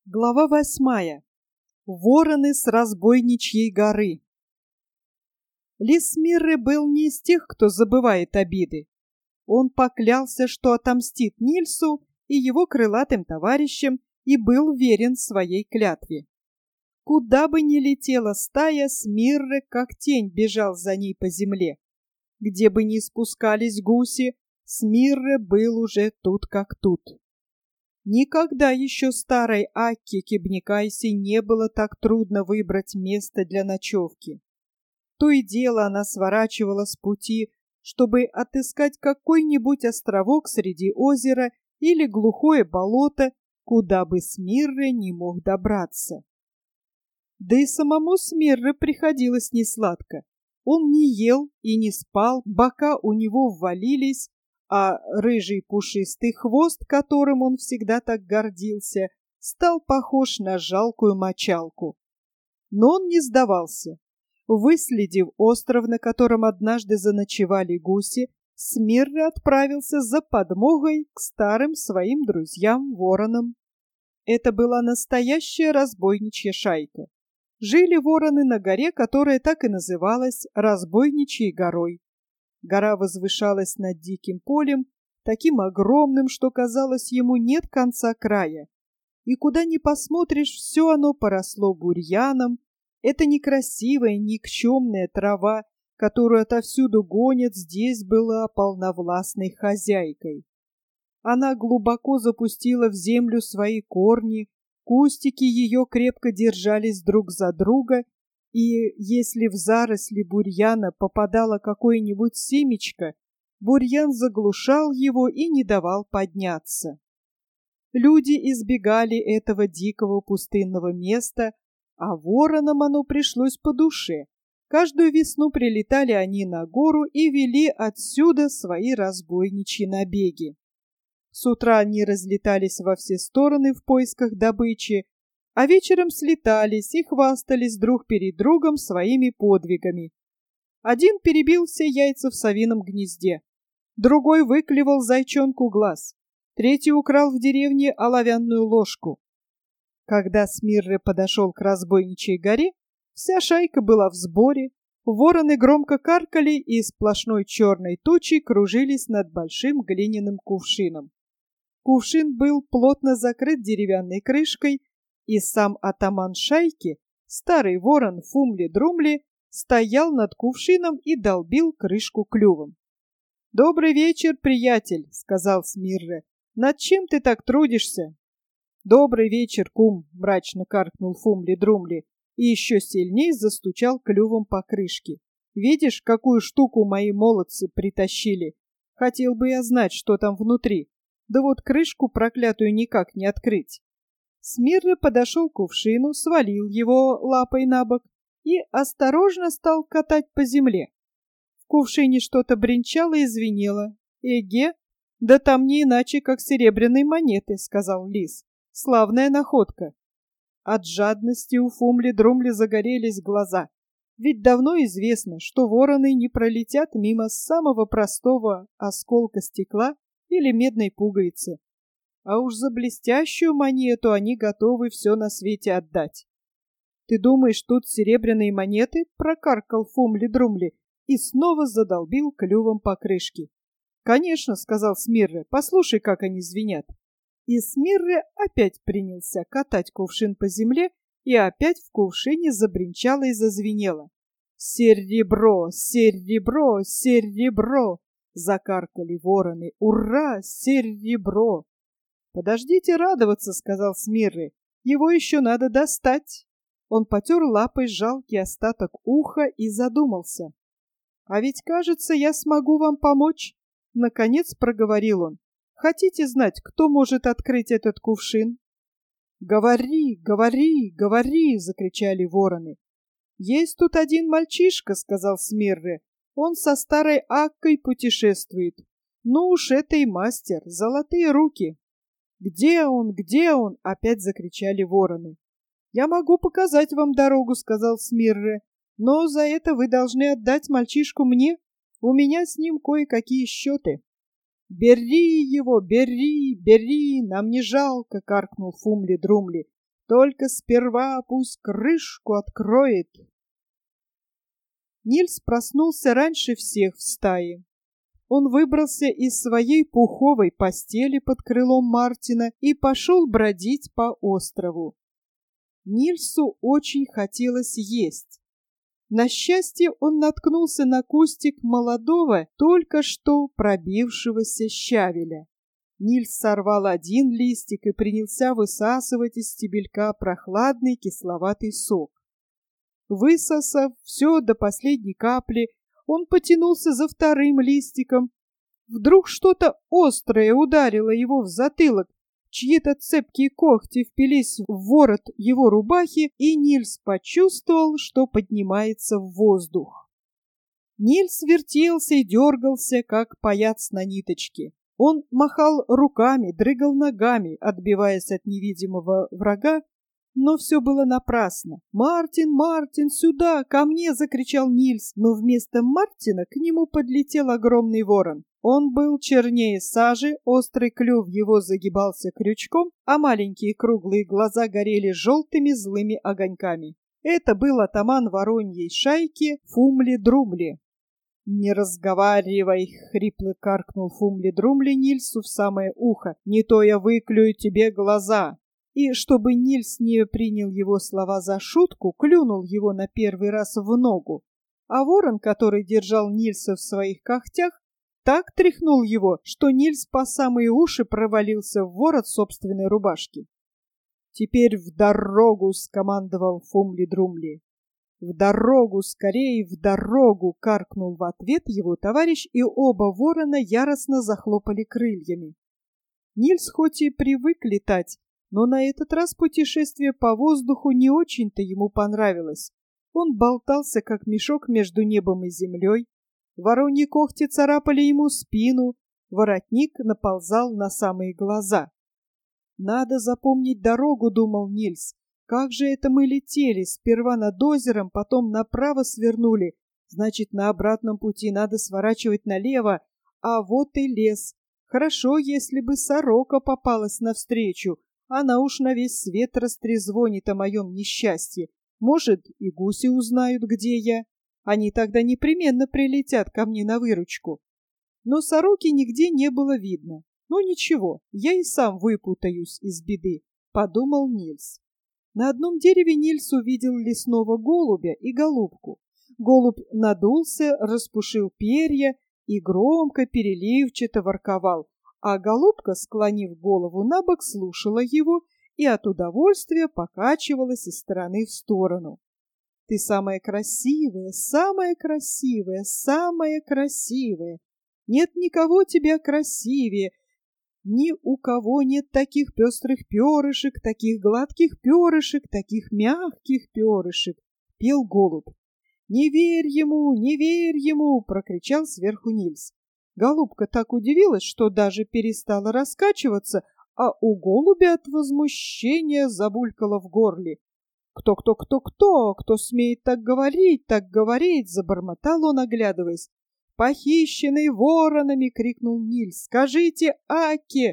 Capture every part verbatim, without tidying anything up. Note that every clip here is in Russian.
Глава восьмая. Вороны с разбойничьей горы. Лис Мирры был не из тех, кто забывает обиды. Он поклялся, что отомстит Нильсу и его крылатым товарищам, и был верен своей клятве. Куда бы ни летела стая, Смирры как тень бежал за ней по земле. Где бы ни спускались гуси, Смирры был уже тут как тут. Никогда еще старой Акке Кебнекайсе не было так трудно выбрать место для ночевки. То и дело она сворачивала с пути, чтобы отыскать какой-нибудь островок среди озера или глухое болото, куда бы Смирры не мог добраться. Да и самому Смирры приходилось несладко. Он не ел и не спал, бока у него ввалились, а рыжий пушистый хвост, которым он всегда так гордился, стал похож на жалкую мочалку. Но он не сдавался. Выследив остров, на котором однажды заночевали гуси, Смирры отправился за подмогой к старым своим друзьям-воронам. Это была настоящая разбойничья шайка. Жили вороны на горе, которая так и называлась Разбойничьей горой. Гора возвышалась над диким полем, таким огромным, что казалось, ему нет конца края. И куда ни посмотришь, все оно поросло бурьяном. Эта некрасивая, никчемная трава, которую отовсюду гонят, здесь была полновластной хозяйкой. Она глубоко запустила в землю свои корни, кустики ее крепко держались друг за друга, и если в заросли бурьяна попадало какое-нибудь семечко, бурьян заглушал его и не давал подняться. Люди избегали этого дикого пустынного места, а воронам оно пришлось по душе. Каждую весну прилетали они на гору и вели отсюда свои разбойничьи набеги. С утра они разлетались во все стороны в поисках добычи, а вечером слетались и хвастались друг перед другом своими подвигами. Один перебил все яйца в совином гнезде, другой выклевал зайчонку глаз, третий украл в деревне оловянную ложку. Когда Смирры подошел к разбойничьей горе, вся шайка была в сборе, вороны громко каркали и сплошной черной тучей кружились над большим глиняным кувшином. Кувшин был плотно закрыт деревянной крышкой, и сам атаман шайки, старый ворон Фумли-Друмли, стоял над кувшином и долбил крышку клювом. — Добрый вечер, приятель, — сказал Смирры. — Над чем ты так трудишься? — Добрый вечер, кум, — мрачно каркнул Фумли-Друмли и еще сильнее застучал клювом по крышке. — Видишь, какую штуку мои молодцы притащили? Хотел бы я знать, что там внутри. Да вот крышку проклятую никак не открыть. Смирры подошел к кувшину, свалил его лапой на бок и осторожно стал катать по земле. В кувшине что-то бренчало и звенело. — Эге, да там не иначе, как серебряные монеты, — сказал лис. — Славная находка. От жадности у Фумли-Друмли загорелись глаза. Ведь давно известно, что вороны не пролетят мимо самого простого осколка стекла или медной пуговицы. А уж за блестящую монету они готовы все на свете отдать. — Ты думаешь, тут серебряные монеты? — прокаркал Фумли-Друмли и снова задолбил клювом по крышке. — Конечно, — сказал Смирры, — послушай, как они звенят. И Смирры опять принялся катать кувшин по земле, и опять в кувшине забринчало и зазвенело. — Серебро, серебро, серебро! — закаркали вороны. — Ура, серебро! — Подождите радоваться, — сказал Смирры. — Его еще надо достать. Он потер лапой жалкий остаток уха и задумался. — А ведь, кажется, я смогу вам помочь. Наконец проговорил он. — Хотите знать, кто может открыть этот кувшин? — Говори, говори, говори! — закричали вороны. — Есть тут один мальчишка, — сказал Смирры. — Он со старой Аккой путешествует. Ну уж это и мастер, золотые руки. — Где он, где он? — опять закричали вороны. — Я могу показать вам дорогу, — сказал Смирры. — Но за это вы должны отдать мальчишку мне. У меня с ним кое-какие счеты. — Бери его, бери, бери, нам не жалко, — каркнул Фумли-Друмли. — Только сперва пусть крышку откроет. Нильс проснулся раньше всех в стае. Он выбрался из своей пуховой постели под крылом Мартина и пошел бродить по острову. Нильсу очень хотелось есть. На счастье он наткнулся на кустик молодого, только что пробившегося щавеля. Нильс сорвал один листик и принялся высасывать из стебелька прохладный кисловатый сок. Высосав все до последней капли, он потянулся за вторым листиком. Вдруг что-то острое ударило его в затылок, чьи-то цепкие когти впились в ворот его рубахи, и Нильс почувствовал, что поднимается в воздух. Нильс вертелся и дергался, как паяц на ниточке. Он махал руками, дрыгал ногами, отбиваясь от невидимого врага, но все было напрасно. «Мартин, Мартин, сюда, ко мне!» — закричал Нильс, но вместо Мартина к нему подлетел огромный ворон. Он был чернее сажи, острый клюв его загибался крючком, а маленькие круглые глаза горели желтыми злыми огоньками. Это был атаман вороньей шайки Фумли-Друмли. «Не разговаривай!» — хрипло каркнул Фумли-Друмли Нильсу в самое ухо. «Не то я выклюю тебе глаза!» И, чтобы Нильс не принял его слова за шутку, клюнул его на первый раз в ногу. А ворон, который держал Нильса в своих когтях, так тряхнул его, что Нильс по самые уши провалился в ворот собственной рубашки. «Теперь в дорогу!» — скомандовал Фумли-Друмли. «В дорогу! Скорее в дорогу!» — каркнул в ответ его товарищ, и оба ворона яростно захлопали крыльями. Нильс хоть и привык летать, но на этот раз путешествие по воздуху не очень-то ему понравилось. Он болтался, как мешок между небом и землей. Вороньи когти царапали ему спину, воротник наползал на самые глаза. «Надо запомнить дорогу», — думал Нильс. «Как же это мы летели? Сперва над озером, потом направо свернули. Значит, на обратном пути надо сворачивать налево. А вот и лес. Хорошо, если бы сорока попалась навстречу. Она уж на весь свет растрезвонит о моем несчастье. Может, и гуси узнают, где я. Они тогда непременно прилетят ко мне на выручку». Но сороки нигде не было видно. «Ну ничего, я и сам выпутаюсь из беды», — подумал Нильс. На одном дереве Нильс увидел лесного голубя и голубку. Голубь надулся, распушил перья и громко переливчато ворковал, а голубка, склонив голову набок, слушала его и от удовольствия покачивалась из стороны в сторону. «Ты самая красивая, самая красивая, самая красивая! Нет никого тебя красивее! Ни у кого нет таких пестрых перышек, таких гладких перышек, таких мягких перышек!» — пел голубь. «Не верь ему, не верь ему!» — прокричал сверху Нильс. Голубка так удивилась, что даже перестала раскачиваться, а у голубя от возмущения забулькало в горле. «Кто, кто, кто, кто? Кто смеет так говорить, так говорить?» — забормотал он, оглядываясь. «Похищенный воронами!» — крикнул Нильс. «Скажите Аке!»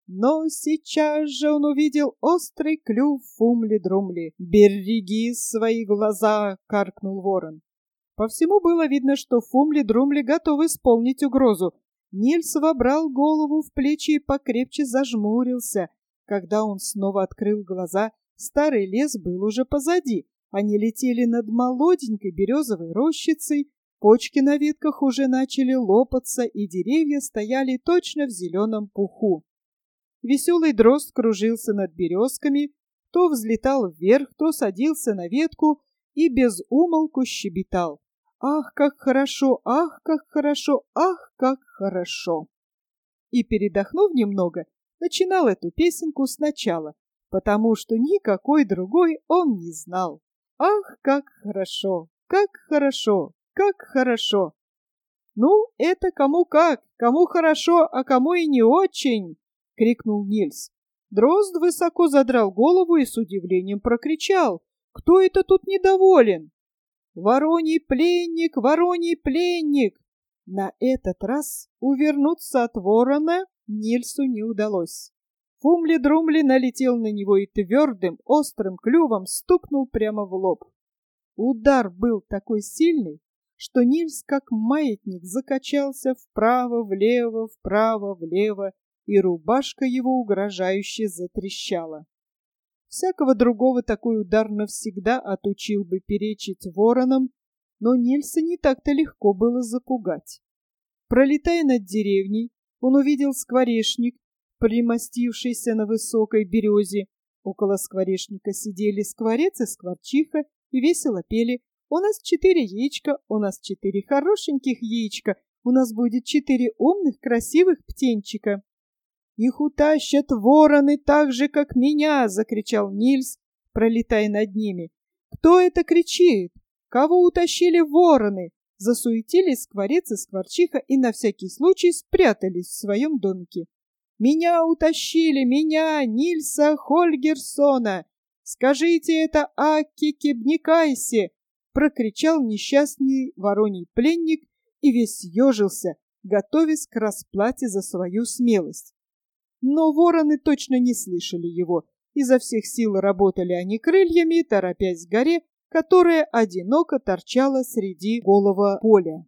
Но сейчас же он увидел острый клюв Фумли-Друмли. «Береги свои глаза!» — каркнул ворон. По всему было видно, что Фумли-Друмли готов исполнить угрозу. Нильс вобрал голову в плечи и покрепче зажмурился. Когда он снова открыл глаза, старый лес был уже позади. Они летели над молоденькой березовой рощицей, почки на ветках уже начали лопаться, и деревья стояли точно в зеленом пуху. Веселый дрозд кружился над березками, то взлетал вверх, то садился на ветку и без умолку щебетал. «Ах, как хорошо! Ах, как хорошо! Ах, как хорошо!» И, передохнув немного, начинал эту песенку сначала, потому что никакой другой он не знал. «Ах, как хорошо! Как хорошо! Как хорошо!» «Ну, это кому как, кому хорошо, а кому и не очень!» — крикнул Нильс. Дрозд высоко задрал голову и с удивлением прокричал. «Кто это тут недоволен?» «Вороний пленник, вороний пленник!» На этот раз увернуться от ворона Нильсу не удалось. Фумли-Друмли налетел на него и твердым, острым клювом стукнул прямо в лоб. Удар был такой сильный, что Нильс, как маятник, закачался вправо-влево, вправо-влево, и рубашка его угрожающе затрещала. Всякого другого такой удар навсегда отучил бы перечить воронам, но Нильса не так-то легко было запугать. Пролетая над деревней, он увидел скворечник, примостившийся на высокой березе. Около скворечника сидели скворец и скворчиха и весело пели: «У нас четыре яичка, у нас четыре хорошеньких яичка, у нас будет четыре умных красивых птенчика». «Их утащат вороны так же, как меня!» — закричал Нильс, пролетая над ними. «Кто это кричит? Кого утащили вороны?» Засуетились скворец и скворчиха и на всякий случай спрятались в своем домике. «Меня утащили, меня, Нильса Хольгерсона! Скажите это Акки Кебникайсе!» — прокричал несчастный вороний пленник и весь ежился, готовясь к расплате за свою смелость. Но вороны точно не слышали его. Изо всех сил работали они крыльями, торопясь к горе, которая одиноко торчала среди голого поля.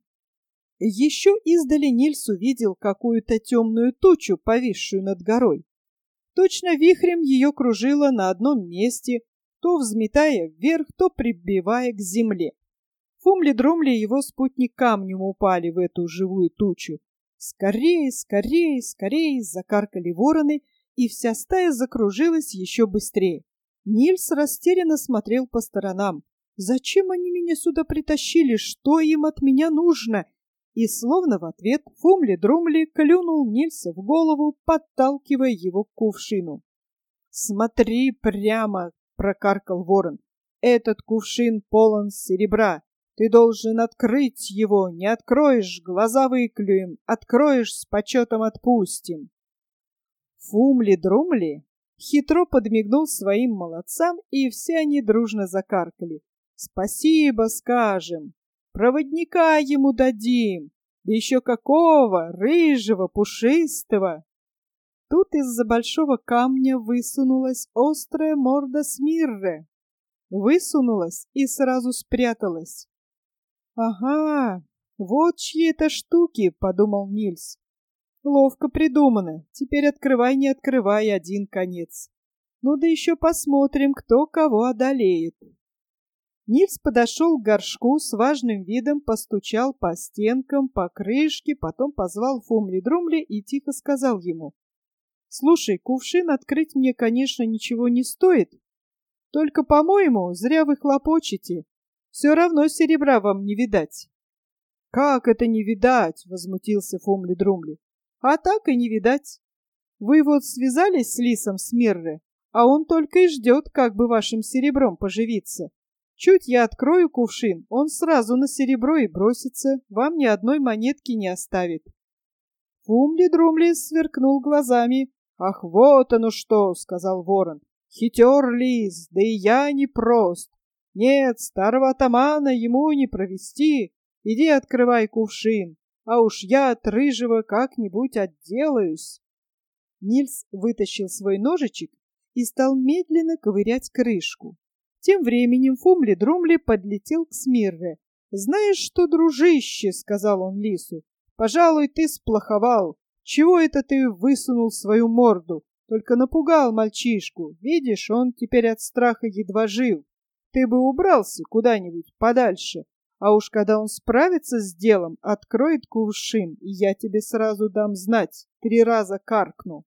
Еще издали Нильс увидел какую-то темную тучу, повисшую над горой. Точно вихрем ее кружило на одном месте, то взметая вверх, то прибивая к земле. Фумли-Друмли и его спутник камнем упали в эту живую тучу. Скорее, скорее, скорее закаркали вороны, и вся стая закружилась еще быстрее. Нильс растерянно смотрел по сторонам. «Зачем они меня сюда притащили? Что им от меня нужно?» И словно в ответ Фумли-Друмли клюнул Нильса в голову, подталкивая его к кувшину. «Смотри прямо!» — прокаркал ворон. «Этот кувшин полон серебра. Ты должен открыть его. Не откроешь — глаза выклюем. Откроешь — с почетом отпустим». Фумли-Друмли хитро подмигнул своим молодцам, и все они дружно закаркали. «Спасибо скажем, проводника ему дадим, да еще какого, рыжего, пушистого». Тут из-за большого камня высунулась острая морда Смирры. Высунулась и сразу спряталась. «Ага, вот чьи это штуки», — подумал Нильс. «Ловко придумано. Теперь открывай, не открывай, один конец. Ну да еще посмотрим, кто кого одолеет». Нильс подошел к горшку, с важным видом постучал по стенкам, по крышке, потом позвал Фумли-Друмли и тихо сказал ему: «Слушай, кувшин открыть мне, конечно, ничего не стоит. Только, по-моему, зря вы хлопочете. Все равно серебра вам не видать». «Как это не видать?» — возмутился Фумли-Друмли. «А так и не видать. Вы вот связались с лисом Смирры, а он только и ждет, как бы вашим серебром поживиться. Чуть я открою кувшин, он сразу на серебро и бросится, вам ни одной монетки не оставит». Фумли-Друмли сверкнул глазами. «Ах, вот оно что!» — сказал ворон. «Хитер лис, да и я не прост. Нет, старого атамана ему не провести. Иди открывай кувшин, а уж я от рыжего как-нибудь отделаюсь». Нильс вытащил свой ножичек и стал медленно ковырять крышку. Тем временем Фумли-Друмли подлетел к Смирре. «Знаешь что, дружище, — сказал он лису, — пожалуй, ты сплоховал. Чего это ты высунул свою морду? Только напугал мальчишку. Видишь, он теперь от страха едва жив. Ты бы убрался куда-нибудь подальше, а уж когда он справится с делом, откроет кувшин, и я тебе сразу дам знать, три раза каркну».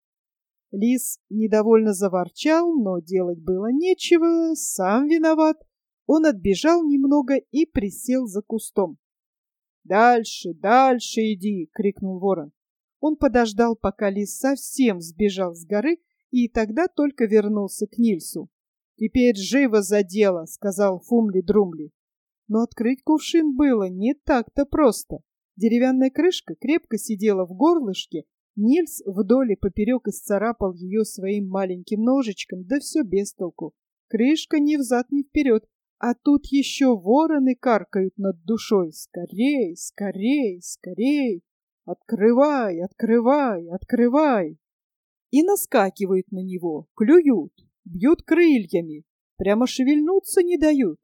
Лис недовольно заворчал, но делать было нечего, сам виноват. Он отбежал немного и присел за кустом. «Дальше, дальше иди!» — крикнул ворон. Он подождал, пока лис совсем сбежал с горы, и тогда только вернулся к Нильсу. «Теперь живо за дело!» — сказал Фумли-Друмли. Но открыть кувшин было не так-то просто. Деревянная крышка крепко сидела в горлышке. Нильс вдоль и поперек исцарапал ее своим маленьким ножичком, да все без толку. Крышка ни взад, ни вперед, а тут еще вороны каркают над душой. «Скорей, скорей, скорей! Открывай, открывай, открывай!» и наскакивают на него, клюют, бьют крыльями, прямо шевельнуться не дают.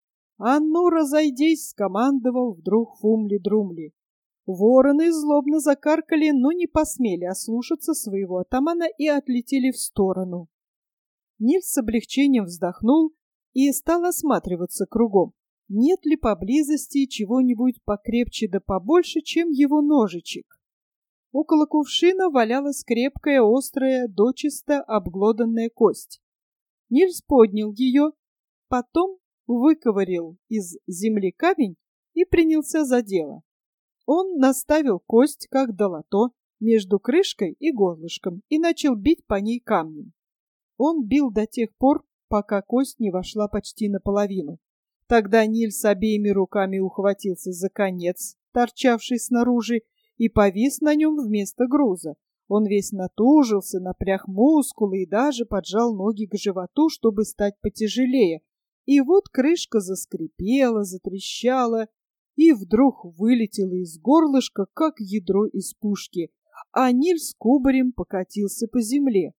«А ну, разойдись!» — скомандовал вдруг Фумли-Друмли. Вороны злобно закаркали, но не посмели ослушаться своего атамана и отлетели в сторону. Нильс с облегчением вздохнул и стал осматриваться кругом, нет ли поблизости чего-нибудь покрепче да побольше, чем его ножичек. Около кувшина валялась крепкая, острая, дочисто обглоданная кость. Нильс поднял ее, потом выковырял из земли камень и принялся за дело. Он наставил кость, как долото, между крышкой и горлышком и начал бить по ней камнем. Он бил до тех пор, пока кость не вошла почти наполовину. Тогда Нильс обеими руками ухватился за конец, торчавший снаружи, и повис на нем вместо груза. Он весь натужился, напряг мускулы и даже поджал ноги к животу, чтобы стать потяжелее. И вот крышка заскрипела, затрещала, и вдруг вылетела из горлышка, как ядро из пушки, а Нильс кубарем покатился по земле.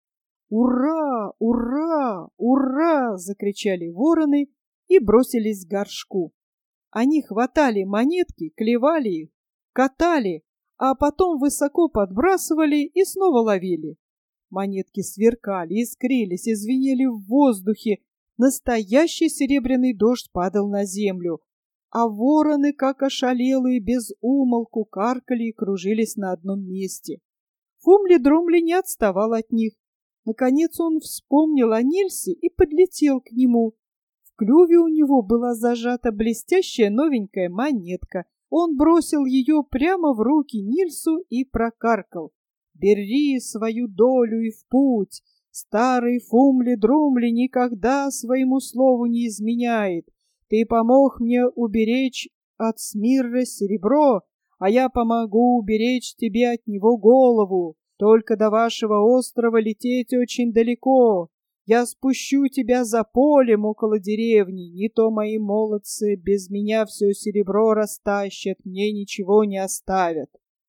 «Ура! Ура! Ура!» — закричали вороны и бросились к горшку. Они хватали монетки, клевали их, катали, а потом высоко подбрасывали и снова ловили. Монетки сверкали, искрились и звенели в воздухе. Настоящий серебряный дождь падал на землю, а вороны, как ошалелые, без умолку каркали и кружились на одном месте. Фумли-Друмли не отставал от них. Наконец он вспомнил о Нильсе и подлетел к нему. В клюве у него была зажата блестящая новенькая монетка. Он бросил ее прямо в руки Нильсу и прокаркал: «Бери свою долю и в путь! Старый Фумли-Друмли никогда своему слову не изменяет. Ты помог мне уберечь от Смирра серебро, а я помогу уберечь тебе от него голову. Только до вашего острова лететь очень далеко. Я спущу тебя за полем около деревни. Не то мои молодцы без меня все серебро растащат, мне ничего не оставят».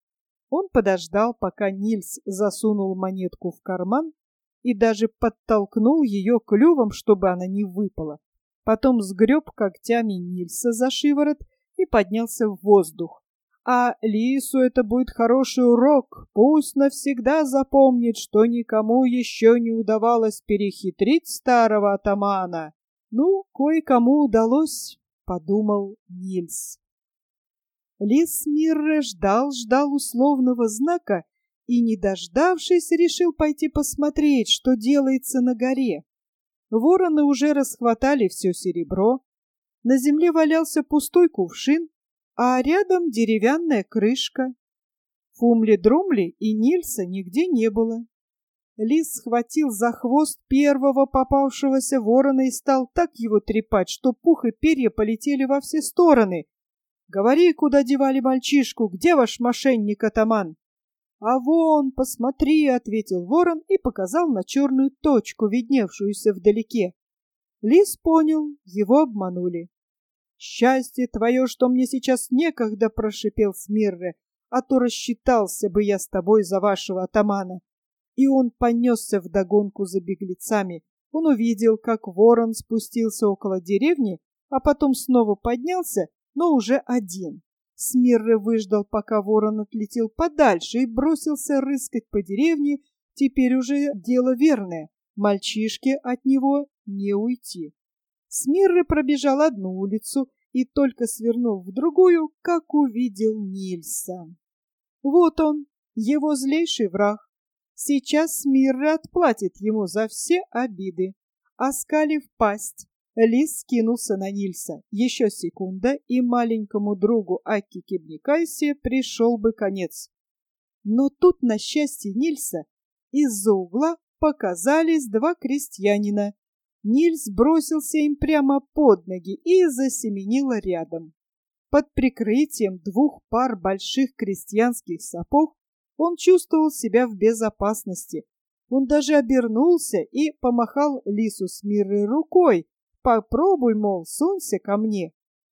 Он подождал, пока Нильс засунул монетку в карман и даже подтолкнул ее клювом, чтобы она не выпала. Потом сгреб когтями Нильса за шиворот и поднялся в воздух. А лису это будет хороший урок. Пусть навсегда запомнит, что никому еще не удавалось перехитрить старого атамана. Ну, кое-кому удалось, подумал Нильс. Лис Смирре ждал, ждал условного знака и, не дождавшись, решил пойти посмотреть, что делается на горе. Вороны уже расхватали все серебро. На земле валялся пустой кувшин, а рядом деревянная крышка. Фумли-Друмли и Нильса нигде не было. Лис схватил за хвост первого попавшегося ворона и стал так его трепать, что пух и перья полетели во все стороны. «Говори, куда девали мальчишку, где ваш мошенник-атаман?» «А вон, посмотри», — ответил ворон и показал на черную точку, видневшуюся вдалеке. Лис понял, его обманули. «Счастье твое, что мне сейчас некогда», — прошипел Смирре, «а то рассчитался бы я с тобой за вашего атамана». И он понесся вдогонку за беглецами. Он увидел, как ворон спустился около деревни, а потом снова поднялся, но уже один. Смирре выждал, пока ворон отлетел подальше, и бросился рыскать по деревне. Теперь уже дело верное. Мальчишке от него не уйти. Смирре пробежал одну улицу и только свернул в другую, как увидел Нильса. Вот он, его злейший враг. Сейчас Смирре отплатит ему за все обиды. Оскалив пасть, лис скинулся на Нильса. Еще секунда, и маленькому другу Акки Кебникайсе пришел бы конец. Но тут, на счастье Нильса, из-за угла показались два крестьянина. Нильс бросился им прямо под ноги и засеменил рядом. Под прикрытием двух пар больших крестьянских сапог он чувствовал себя в безопасности. Он даже обернулся и помахал лису Смирре рукой. «Попробуй, мол, сунься ко мне».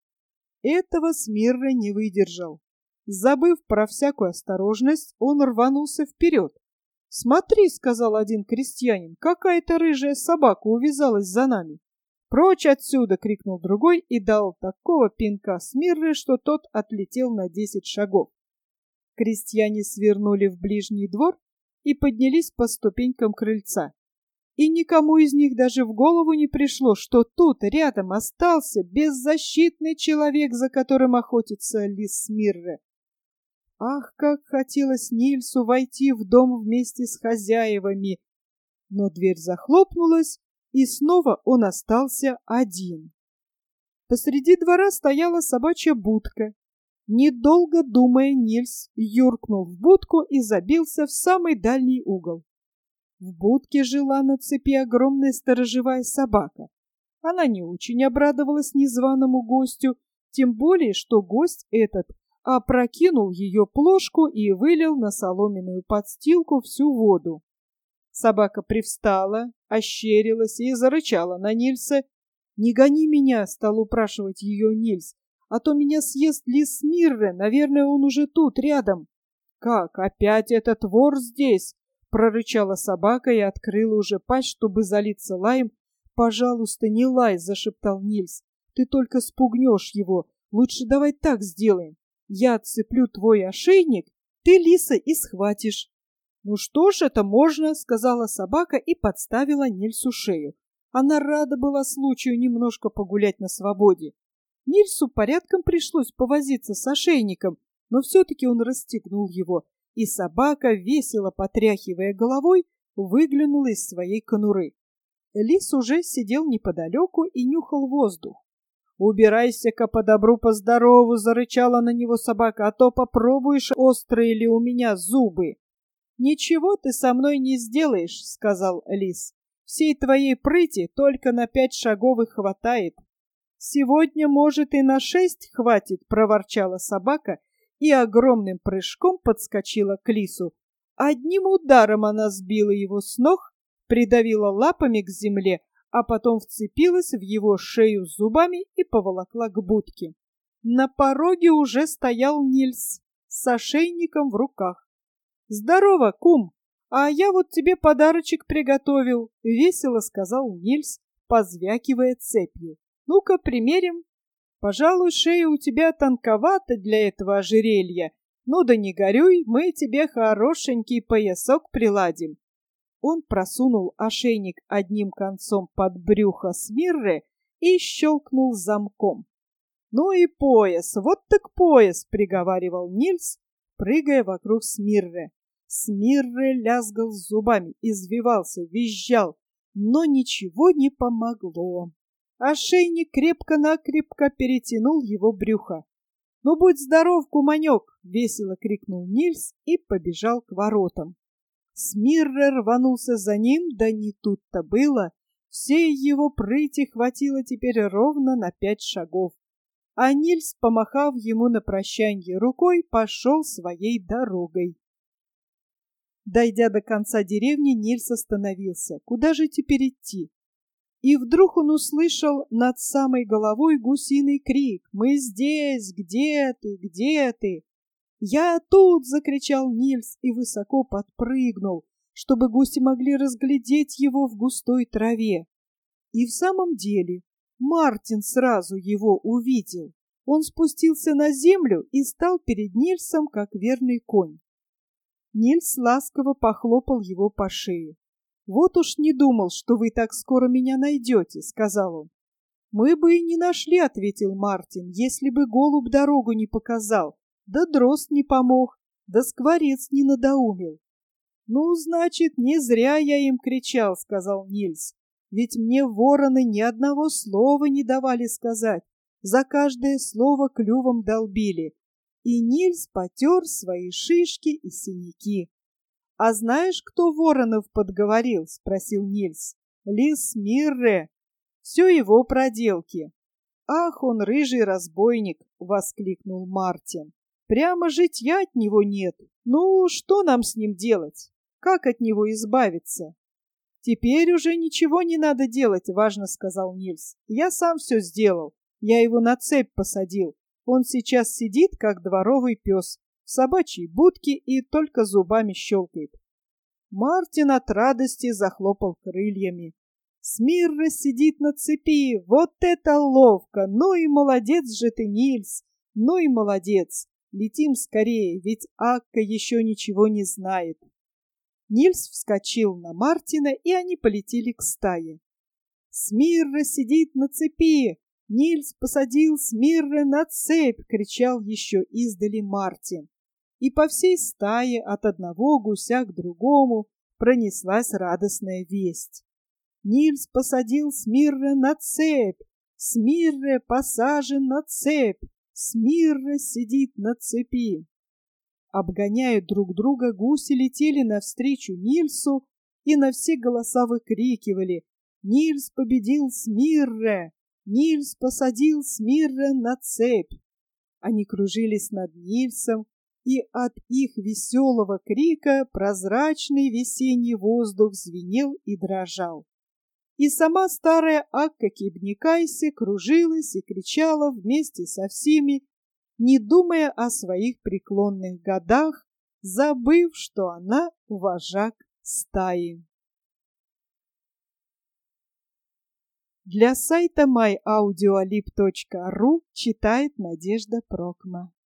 Этого Смирре не выдержал. Забыв про всякую осторожность, он рванулся вперед. «Смотри», — сказал один крестьянин, — «какая-то рыжая собака увязалась за нами». «Прочь отсюда!» — крикнул другой и дал такого пинка Смирре, что тот отлетел на десять шагов. Крестьяне свернули в ближний двор и поднялись по ступенькам крыльца. И никому из них даже в голову не пришло, что тут рядом остался беззащитный человек, за которым охотится лис Смирре. Ах, как хотелось Нильсу войти в дом вместе с хозяевами! Но дверь захлопнулась, и снова он остался один. Посреди двора стояла собачья будка. Недолго думая, Нильс юркнул в будку и забился в самый дальний угол. В будке жила на цепи огромная сторожевая собака. Она не очень обрадовалась незваному гостю, тем более, что гость этот опрокинул ее плошку и вылил на соломенную подстилку всю воду. Собака привстала, ощерилась и зарычала на Нильса. «Не гони меня!» — стал упрашивать ее Нильс. «А то меня съест лис Смирре, наверное, он уже тут, рядом». «Как, опять этот вор здесь?» — прорычала собака и открыла уже пасть, чтобы залиться лаем. «Пожалуйста, не лай!» — зашептал Нильс. «Ты только спугнешь его. Лучше давай так сделаем. Я отцеплю твой ошейник, ты лиса и схватишь». «Ну что ж, это можно», — сказала собака и подставила Нильсу шею. Она рада была случаю немножко погулять на свободе. Нильсу порядком пришлось повозиться с ошейником, но все-таки он расстегнул его, и собака, весело потряхивая головой, выглянула из своей конуры. Лис уже сидел неподалеку и нюхал воздух. «Убирайся-ка по добру, по здорову!» — зарычала на него собака. «А то попробуешь, острые ли у меня зубы!» «Ничего ты со мной не сделаешь», — сказал лис. «Всей твоей прыти только на пять шагов и хватает». «Сегодня, может, и на шесть хватит», — проворчала собака и огромным прыжком подскочила к лису. Одним ударом она сбила его с ног, придавила лапами к земле, а потом вцепилась в его шею зубами и поволокла к будке. На пороге уже стоял Нильс с ошейником в руках. «Здорово, кум! А я вот тебе подарочек приготовил», — весело сказал Нильс, позвякивая цепью. «Ну-ка, примерим. Пожалуй, шея у тебя тонковата для этого ожерелья. Ну да не горюй, мы тебе хорошенький поясок приладим». Он просунул ошейник одним концом под брюхо Смирре и щелкнул замком. «Ну и пояс, вот так пояс», — приговаривал Нильс, прыгая вокруг Смирре. Смирре лязгал зубами, извивался, визжал, но ничего не помогло. Ошейник крепко-накрепко перетянул его брюхо. «Ну, будь здоров, куманек!» — весело крикнул Нильс и побежал к воротам. Смирре рванулся за ним, да не тут-то было. Всей его прыти хватило теперь ровно на пять шагов. А Нильс, помахав ему на прощанье рукой, пошел своей дорогой. Дойдя до конца деревни, Нильс остановился. Куда же теперь идти? И вдруг он услышал над самой головой гусиный крик: «Мы здесь! Где ты? Где ты?» «Я тут!» — закричал Нильс и высоко подпрыгнул, чтобы гуси могли разглядеть его в густой траве. И в самом деле Мартин сразу его увидел. Он спустился на землю и стал перед Нильсом, как верный конь. Нильс ласково похлопал его по шее. «Вот уж не думал, что вы так скоро меня найдете», — сказал он. «Мы бы и не нашли», — ответил Мартин, — «если бы голубь дорогу не показал, да дрозд не помог, да скворец не надоумил». «Ну, значит, не зря я им кричал», — сказал Нильс. «Ведь мне вороны ни одного слова не давали сказать, за каждое слово клювом долбили». И Нильс потер свои шишки и синяки. «А знаешь, кто воронов подговорил?» — спросил Нильс. «Лис Смирре. Все его проделки». «Ах, он рыжий разбойник!» — воскликнул Мартин. «Прямо житья от него нет. Ну, что нам с ним делать? Как от него избавиться?» «Теперь уже ничего не надо делать», — важно сказал Нильс. «Я сам все сделал. Я его на цепь посадил. Он сейчас сидит, как дворовый пес, в собачьей будке и только зубами щелкает». Мартин от радости захлопал крыльями. Смирра сидит на цепи, вот это ловко! Ну и молодец же ты, Нильс, ну и молодец! Летим скорее, ведь Акка еще ничего не знает. Нильс вскочил на Мартина, и они полетели к стае. Смирра сидит на цепи! Нильс посадил Смирра на цепь! Кричал еще издали Мартин. И по всей стае от одного гуся к другому пронеслась радостная весть. Нильс посадил Смирра на цепь! Смирра посажен на цепь! Смирра сидит на цепи! Обгоняя друг друга, гуси летели навстречу Нильсу и на все голоса выкрикивали: «Нильс победил Смирра! Нильс посадил Смирра на цепь!» Они кружились над Нильсом, и от их веселого крика прозрачный весенний воздух звенел и дрожал. И сама старая Акка Кебнекайсе кружилась и кричала вместе со всеми, не думая о своих преклонных годах, забыв, что она вожак стаи. Для сайта май аудиолиб точка ру читает Надежда Прокма.